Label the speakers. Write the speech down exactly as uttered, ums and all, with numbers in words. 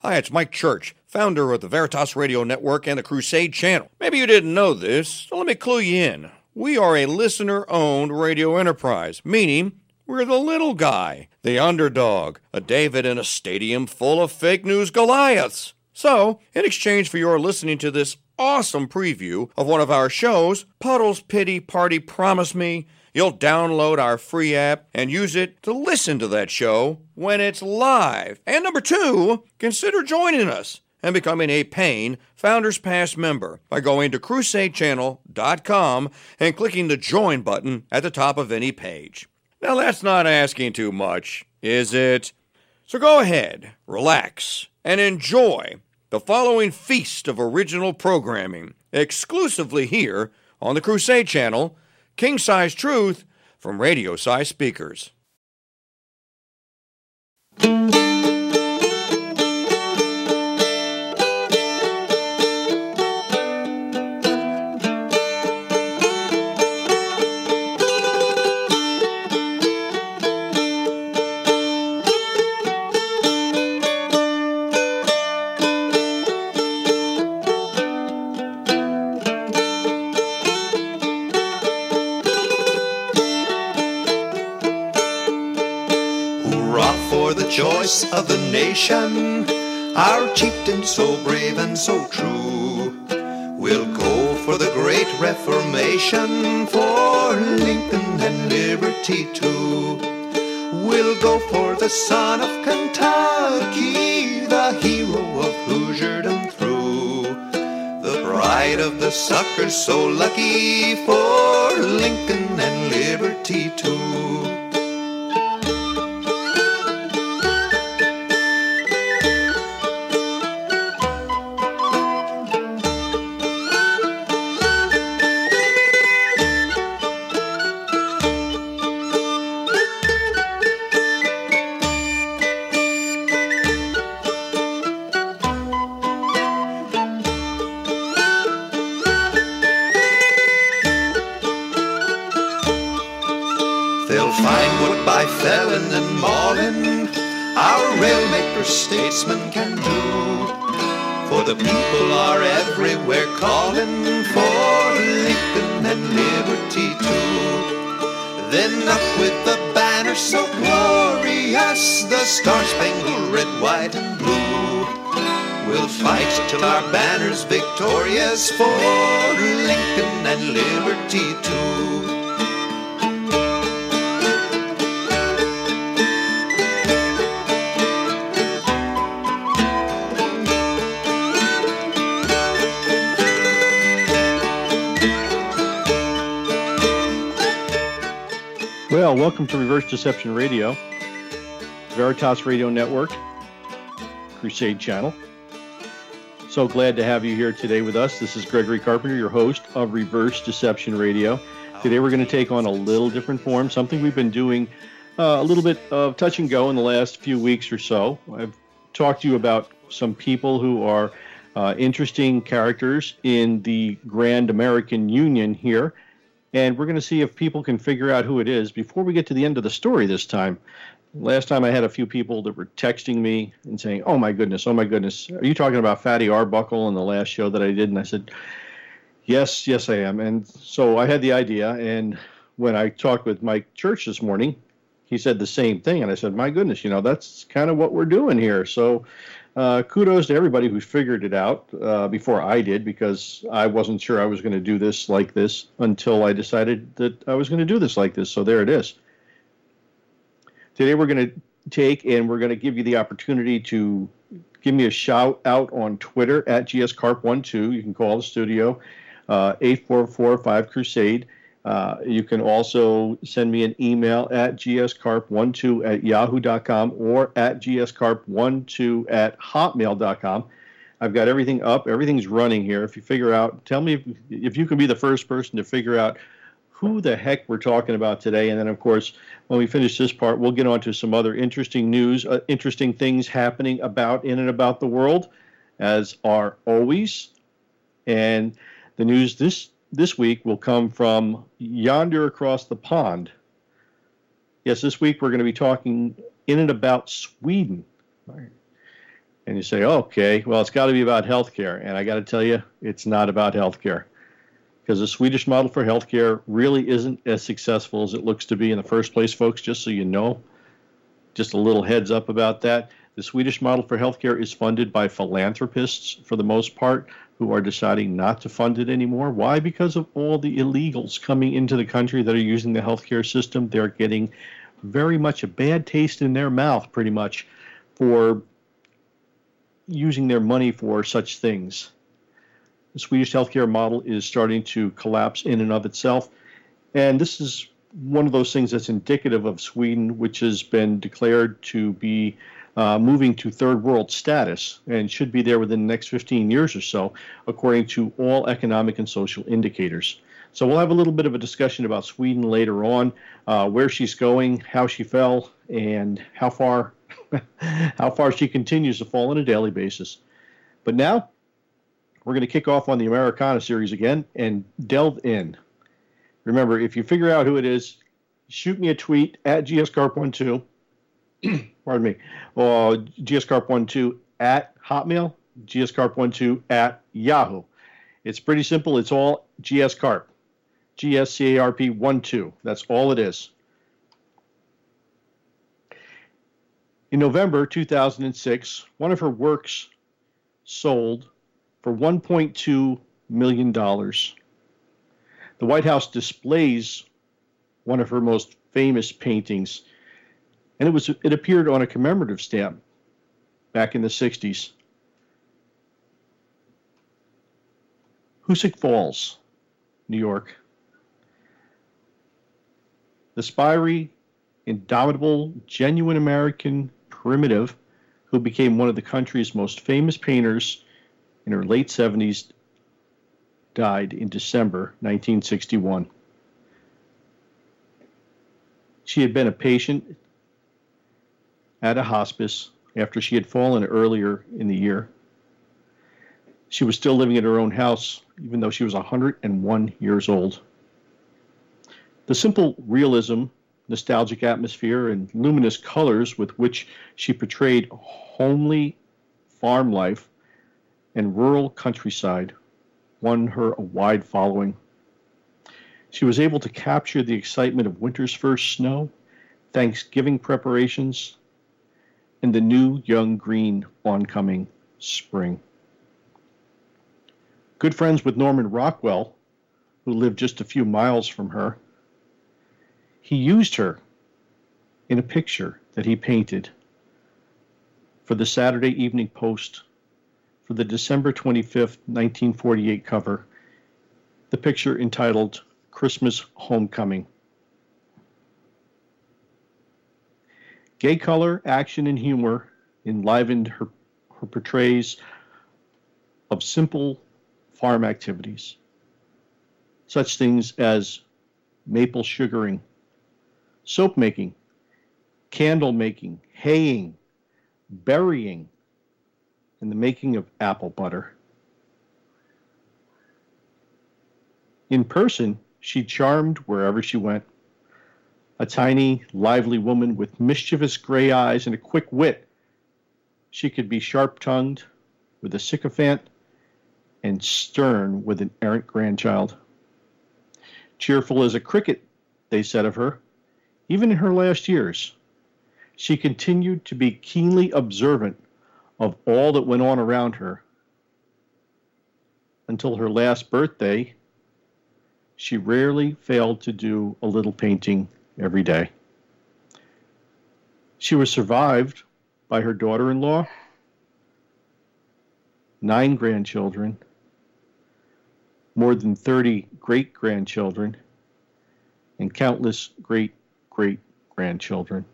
Speaker 1: Hi, it's Mike Church, founder of the Veritas Radio Network and the Crusade Channel. Maybe you didn't know this, so let me clue you in. We are a listener-owned radio enterprise, meaning we're the little guy, the underdog, a David in a stadium full of fake news Goliaths. So, in exchange for your listening to this awesome preview of one of our shows, Puddle's Pity Party Promise Me, you'll download our free app and use it to listen to that show when it's live. And number two, consider joining us and becoming a paying Founders Pass member by going to crusade channel dot com and clicking the join button at the top of any page. Now that's not asking too much, is it? So go ahead, relax, and enjoy the following feast of original programming exclusively here on the Crusade Channel, King Size Truth from Radio Size Speakers.
Speaker 2: Choice of the nation, our chieftain so brave and so true. We'll go for the great Reformation, for Lincoln and liberty too. We'll go for the son of Kentucky, the hero of Hoosierdom through. The pride of the suckers so lucky, for Lincoln and liberty too. Felon and maulin', our railmaker statesmen can do. For the people are everywhere calling for Lincoln and liberty too. Then up with the banner so glorious, the star-spangled red, white, and blue. We'll fight till our banner's victorious for Lincoln and liberty too.
Speaker 3: Well, welcome to Reverse Deception Radio, Veritas Radio Network, Crusade Channel. So glad to have you here today with us. This is Gregory Carpenter, your host of Reverse Deception Radio. Today we're going to take on a little different form, something we've been doing uh, a little bit of touch and go in the last few weeks or so. I've talked to you about some people who are uh, interesting characters in the Grand American Union here. And we're going to see if people can figure out who it is before we get to the end of the story this time. Last time I had a few people that were texting me and saying, oh my goodness, oh my goodness, are you talking about Fatty Arbuckle in the last show that I did? And I said, yes, yes I am. And so I had the idea, and when I talked with Mike Church this morning, he said the same thing. And I said, my goodness, you know, that's kind of what we're doing here. So Uh, kudos to everybody who figured it out uh, before I did, because I wasn't sure I was going to do this like this until I decided that I was going to do this like this. So there it is. Today we're going to take and we're going to give you the opportunity to give me a shout out on Twitter at G S Carp one two. You can call the studio uh, eight four four five Crusade. Uh, you can also send me an email at g s carp one two at yahoo dot com or at g s carp one two at hotmail dot com. I've got everything up. Everything's running here. If you figure out, tell me if, if you can be the first person to figure out who the heck we're talking about today. And then, of course, when we finish this part, we'll get on to some other interesting news, uh, interesting things happening about in and about the world, as are always. And the news this this week will come from yonder across the pond. Yes, this week we're going to be talking in and about Sweden. And you say, okay, well, it's got to be about healthcare. And I got to tell you, it's not about healthcare. Because the Swedish model for healthcare really isn't as successful as it looks to be in the first place, folks, just so you know. Just a little heads up about that. The Swedish model for healthcare is funded by philanthropists, for the most part, who are deciding not to fund it anymore. Why? Because of all the illegals coming into the country that are using the healthcare system. They're getting very much a bad taste in their mouth, pretty much, for using their money for such things. The Swedish healthcare model is starting to collapse in and of itself. And this is one of those things that's indicative of Sweden, which has been declared to be uh, moving to third world status and should be there within the next fifteen years or so, according to all economic and social indicators. So we'll have a little bit of a discussion about Sweden later on, uh, where she's going, how she fell, and how far, how far she continues to fall on a daily basis. But now, we're going to kick off on the Americana series again and delve in. Remember, if you figure out who it is, shoot me a tweet at G S Carp twelve, pardon me, or G S Carp twelve at Hotmail, G S Carp twelve at Yahoo. It's pretty simple. It's all G S Carp, G S C A R P twelve. That's all it is. In November two thousand six, one of her works sold for one point two million dollars. The White House displays one of her most famous paintings, and it was it appeared on a commemorative stamp back in the sixties. Hoosick Falls, New York. The spiry, indomitable, genuine American primitive who became one of the country's most famous painters in her late seventies, died in December nineteen sixty-one. She had been a patient at a hospice after she had fallen earlier in the year. She was still living in her own house, even though she was one hundred one years old. The simple realism, nostalgic atmosphere, and luminous colors with which she portrayed homely farm life and rural countryside won her a wide following. She was able to capture the excitement of winter's first snow, Thanksgiving preparations, and the new young green oncoming spring. Good friends with Norman Rockwell, who lived just a few miles from her, he used her in a picture that he painted for the Saturday Evening Post for the December twenty-fifth, nineteen forty-eight cover, the picture entitled Christmas Homecoming. Gay color, action, and humor enlivened her, her portrays of simple farm activities, such things as maple sugaring, soap making, candle making, haying, berrying, and the making of apple butter. In person, she charmed wherever she went. A tiny, lively woman with mischievous gray eyes and a quick wit, she could be sharp-tongued with a sycophant and stern with an errant grandchild. Cheerful as a cricket, they said of her, even in her last years, she continued to be keenly observant of all that went on around her. Until her last birthday, she rarely failed to do a little painting every day. She was survived by her daughter-in-law, nine grandchildren, more than thirty great-grandchildren, and countless great-great-grandchildren.